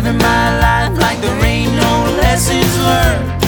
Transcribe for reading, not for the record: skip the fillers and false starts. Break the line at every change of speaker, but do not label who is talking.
living my life like there ain't no lessons learned.